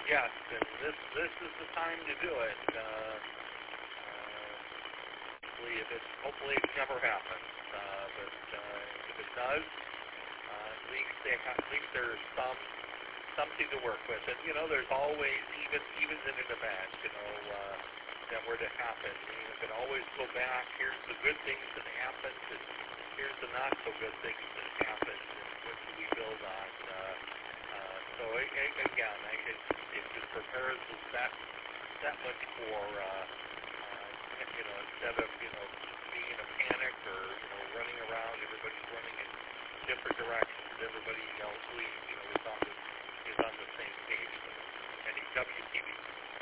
Yes, and this is the time to do it. Hopefully it never happens. But if it does, at least there's something to work with. And there's always even in an event, that were to happen. You can always go back. Here's the good things that happened, and here's the not so good things that happened, and what do we build on? Again, it just prepares us that much for instead of being in a panic or running around, everybody's running in different directions. Everybody else is on the same page. Any WTV.